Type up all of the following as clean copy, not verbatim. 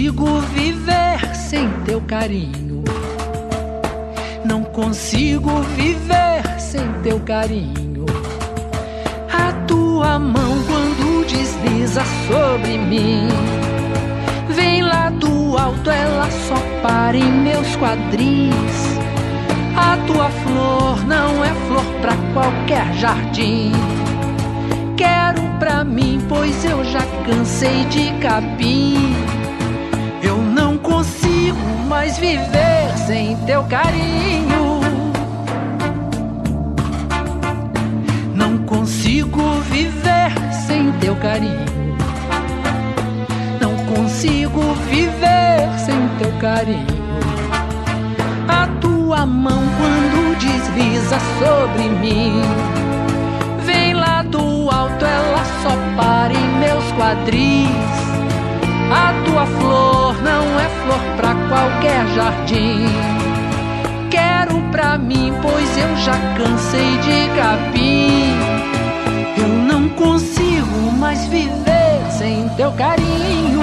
consigo viver sem teu carinho. Não consigo viver sem teu carinho. A tua mão quando desliza sobre mim, vem lá do alto, ela só para em meus quadris. A tua flor não é flor pra qualquer jardim. Quero pra mim, pois eu já cansei de capim. Eu não consigo mais viver sem teu carinho. Não consigo viver sem teu carinho. Não consigo viver sem teu carinho. A tua mão quando desliza sobre mim, vem lá do alto, ela só para em meus quadris. A tua flor não é flor pra qualquer jardim. Quero pra mim, pois eu já cansei de capim. Eu não consigo mais viver sem teu carinho.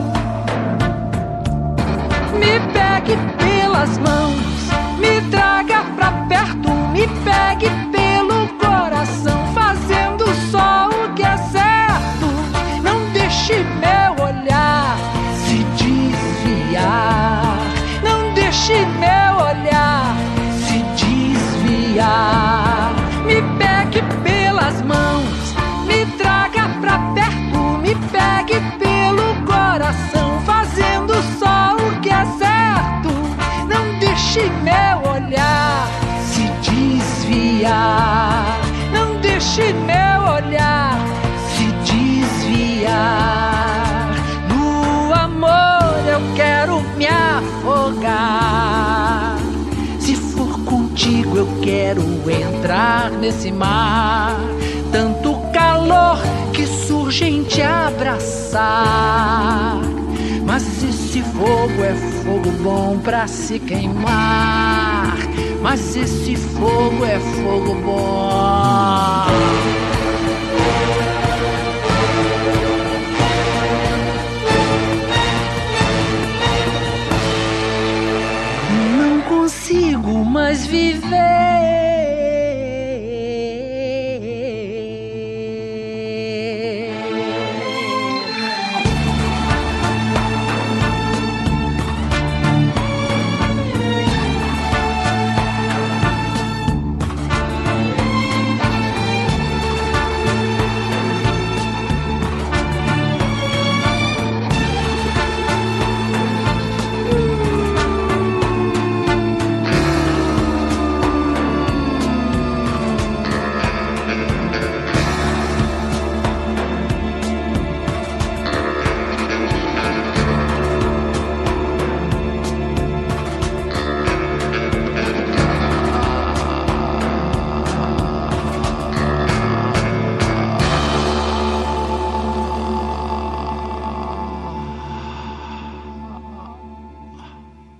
Me pegue pelas mãos, me traga pra perto, me pegue pelo coração, fazendo só o que é certo. Não deixe meu olhar se desviar. Não deixe meu olhar se desviar. Me pegue pelas mãos, me traga pra perto, me pegue pelo coração, fazendo só o que é certo. Não deixe meu olhar se desviar. Não deixe meu olhar se desviar. No amor eu quero me afogar. Se for contigo eu quero entrar nesse mar. Tanto calor que surge em te abraçar. Mas esse fogo é fogo bom pra se queimar. Mas esse fogo é fogo bom. Não consigo mais viver